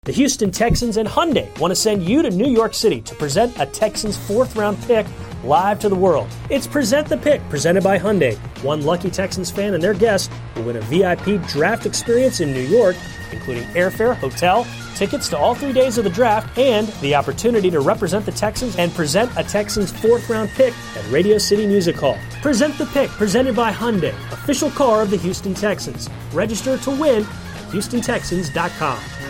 The Houston Texans and Hyundai want to send you to New York City to present a Texans 4th-round pick live to the world. It's Present the Pick, presented by Hyundai. One lucky Texans fan and their guests will win a VIP draft experience in New York, including airfare, hotel, tickets to all 3 days of the draft, and the opportunity to represent the Texans and present a Texans 4th-round pick at Radio City Music Hall. Present the Pick, presented by Hyundai, official car of the Houston Texans. Register to win at HoustonTexans.com.